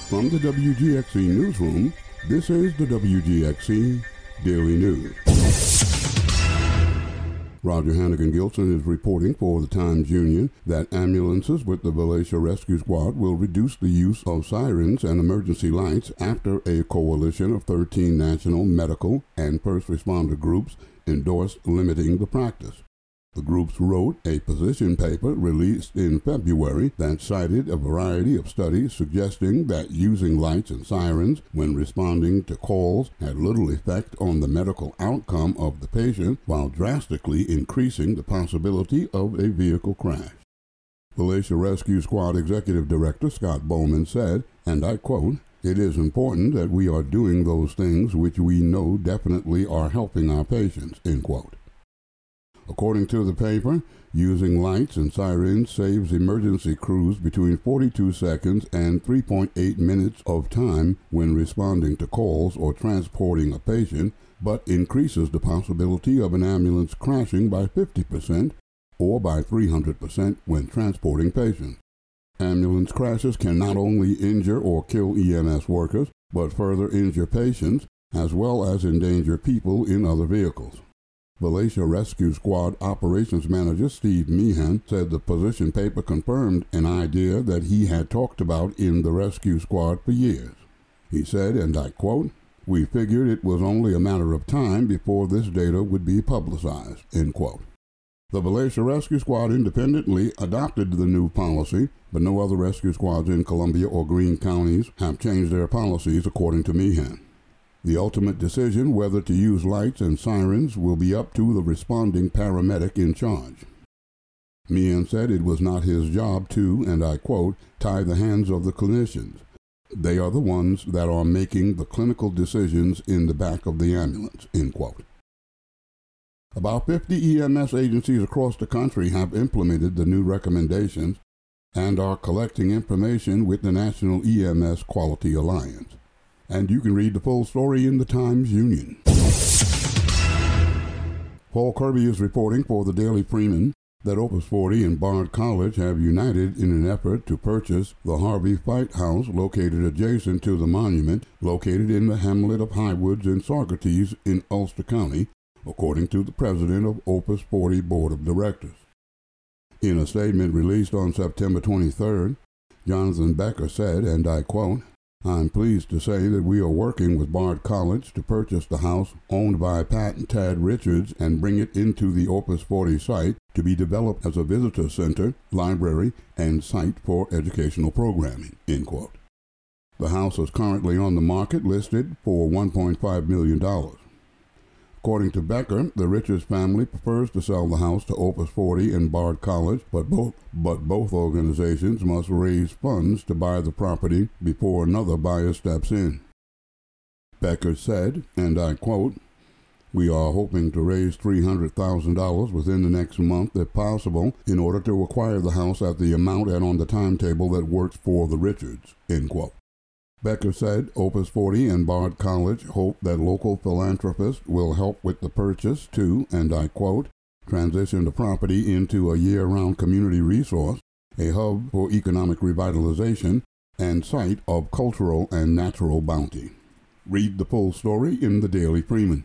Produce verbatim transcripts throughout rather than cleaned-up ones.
From the W G X C Newsroom, this is the W G X C Daily News. Roger Hannigan-Gilson is reporting for the Times-Union that ambulances with the Volusia Rescue Squad will reduce the use of sirens and emergency lights after a coalition of thirteen national medical and first responder groups endorsed limiting the practice. The groups wrote a position paper released in February that cited a variety of studies suggesting that using lights and sirens when responding to calls had little effect on the medical outcome of the patient while drastically increasing the possibility of a vehicle crash. Volusia Rescue Squad Executive Director Scott Bowman said, and I quote, "It is important that we are doing those things which we know definitely are helping our patients," end quote. According to the paper, using lights and sirens saves emergency crews between forty-two seconds and three point eight minutes of time when responding to calls or transporting a patient, but increases the possibility of an ambulance crashing by fifty percent or by three hundred percent when transporting patients. Ambulance crashes can not only injure or kill E M S workers, but further injure patients as well as endanger people in other vehicles. Volusia Rescue Squad Operations Manager Steve Meehan said the position paper confirmed an idea that he had talked about in the rescue squad for years. He said, and I quote, "We figured it was only a matter of time before this data would be publicized," end quote. The Volusia Rescue Squad independently adopted the new policy, but no other rescue squads in Columbia or Greene counties have changed their policies, according to Meehan. The ultimate decision whether to use lights and sirens will be up to the responding paramedic in charge. Meehan said it was not his job to, and I quote, "tie the hands of the clinicians. They are the ones that are making the clinical decisions in the back of the ambulance," end quote. About fifty E M S agencies across the country have implemented the new recommendations and are collecting information with the National E M S Quality Alliance. And you can read the full story in the Times-Union. Paul Kirby is reporting for the Daily Freeman that Opus forty and Bard College have united in an effort to purchase the Harvey Fight House located adjacent to the monument located in the hamlet of Highwoods in Saugerties in Ulster County, according to the president of Opus forty Board of Directors. In a statement released on September twenty-third, Jonathan Becker said, and I quote, "I'm pleased to say that we are working with Bard College to purchase the house owned by Pat and Tad Richards and bring it into the Opus forty site to be developed as a visitor center, library, and site for educational programming," end quote. The house is currently on the market listed for one point five million dollars. According to Becker, the Richards family prefers to sell the house to Opus forty and Bard College, but both, but both organizations must raise funds to buy the property before another buyer steps in. Becker said, and I quote, "We are hoping to raise three hundred thousand dollars within the next month, if possible, in order to acquire the house at the amount and on the timetable that works for the Richards," end quote. Becker said Opus forty and Bard College hope that local philanthropists will help with the purchase to, and I quote, "transition the property into a year-round community resource, a hub for economic revitalization, and site of cultural and natural bounty." Read the full story in the Daily Freeman.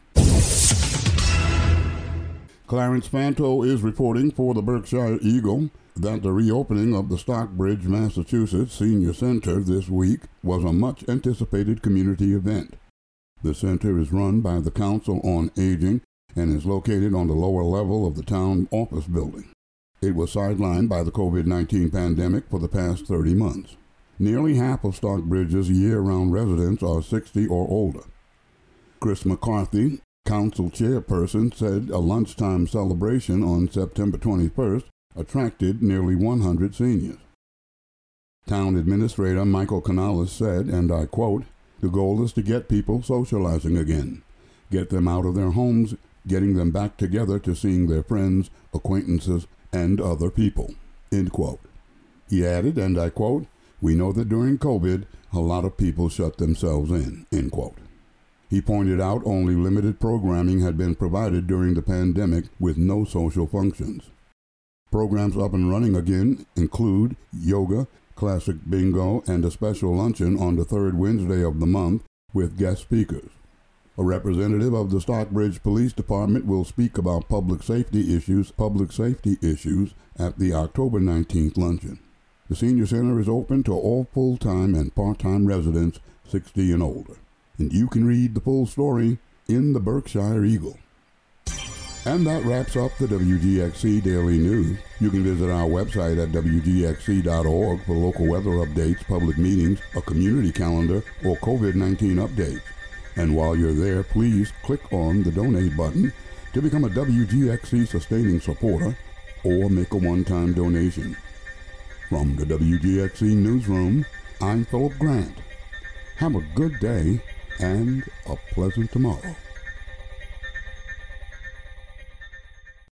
Clarence Fanto is reporting for the Berkshire Eagle that the reopening of the Stockbridge, Massachusetts Senior Center this week was a much-anticipated community event. The center is run by the Council on Aging and is located on the lower level of the town office building. It was sidelined by the covid nineteen pandemic for the past thirty months. Nearly half of Stockbridge's year-round residents are sixty or older. Chris McCarthy, council chairperson, said a lunchtime celebration on September twenty-first attracted nearly one hundred seniors. Town Administrator Michael Canales said, and I quote, "The goal is to get people socializing again, get them out of their homes, getting them back together to seeing their friends, acquaintances, and other people," end quote. He added, and I quote, "We know that during COVID, a lot of people shut themselves in," end quote. He pointed out only limited programming had been provided during the pandemic with no social functions. Programs up and running again include yoga, Classic Bingo, and a special luncheon on the third Wednesday of the month with guest speakers. A representative of the Stockbridge Police Department will speak about public safety issues, public safety issues at the October nineteenth luncheon. The Senior Center is open to all full-time and part-time residents sixty and older. And you can read the full story in the Berkshire Eagle. And that wraps up the W G X C Daily News. You can visit our website at W G X C dot org for local weather updates, public meetings, a community calendar, or COVID nineteen updates. And while you're there, please click on the donate button to become a W G X C sustaining supporter or make a one-time donation. From the W G X C Newsroom, I'm Philip Grant. Have a good day and a pleasant tomorrow.